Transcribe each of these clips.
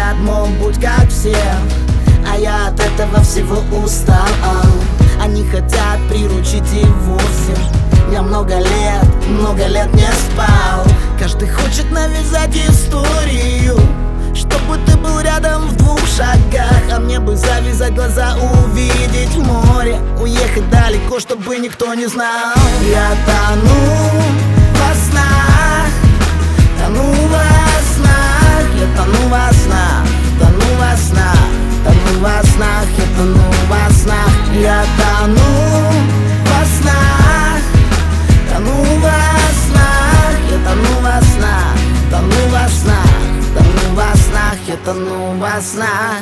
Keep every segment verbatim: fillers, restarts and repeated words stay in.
хотят, мол, будь как все, а я от этого всего устал. Они хотят приручить и вовсе. Я много лет, много лет не спал. Каждый хочет навязать историю, чтобы ты был рядом в двух шагах. А мне бы завязать глаза, увидеть море, уехать далеко, чтобы никто не знал. Я тону во снах, тону во снах, я тону во снах, тону во снах, тону во снах, я тону во снах, я тону во снах, тону во снах, я тону во снах, тону во снах, тону во снах, я тону во снах.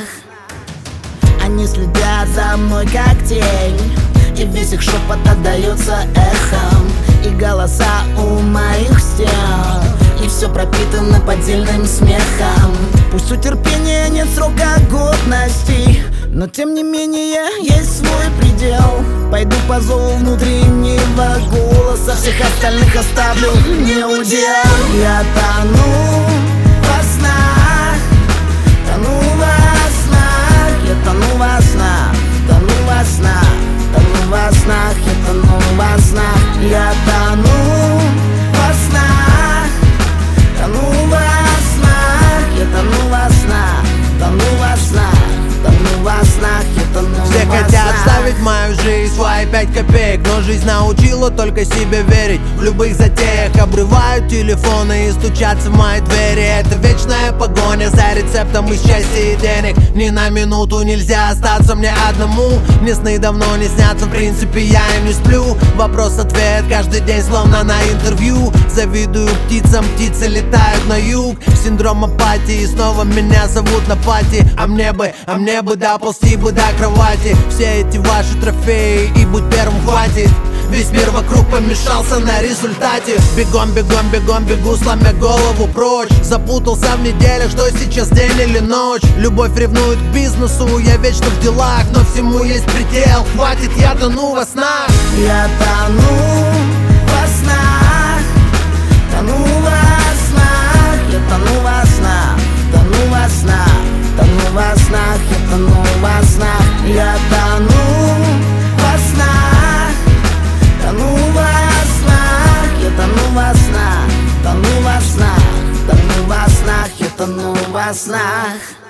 Они следят за мной как тень, и весь их шепот отдается эхом, и голоса у моих стен, и все пропитано поддельным смехом. Пусть у терпения нет срока годности, но тем не менее есть свой предел. Пойду по зову внутреннего голоса, всех остальных оставлю не удел. Я тону во снах, тону во снах, я тону во снах, тону во снах, тону во снах, я тону во снах, я тону во снах, тону во снах, я тону во снах, тону во снах, тону во снах, я тону во снах. Все хотят ставить в мою жизнь свои пять копеек, но жизнь научила только себе верить. В любых затеях обрывают телефоны и стучатся в мои двери. Это вечная погоня за рецептом из счастья и денег. Ни на минуту нельзя остаться мне одному. Мне сны давно не снятся, в принципе я им не сплю. Вопрос-ответ каждый день словно на интервью. Завидую птицам, птицы летают на юг. Синдром апатии, снова меня зовут на пати. А мне бы, а мне бы доползти бы до кровати. Все эти ваши трофеи и будь первым хватит. Весь мир вокруг помешался на результате. Бегом, бегом, бегом, бегу, сломя голову прочь. Запутался в неделях, что сейчас день или ночь. Любовь ревнует к бизнесу, я вечно в делах, но всему есть предел. Хватит, я тону во снах. Я тону во снах, тону во снах, я тону во снах, тону во снах, тону во снах, я тону во снах, я тону во снах, тону во снах, я тону во снах, тону во снах, тону во снах, я тону во снах.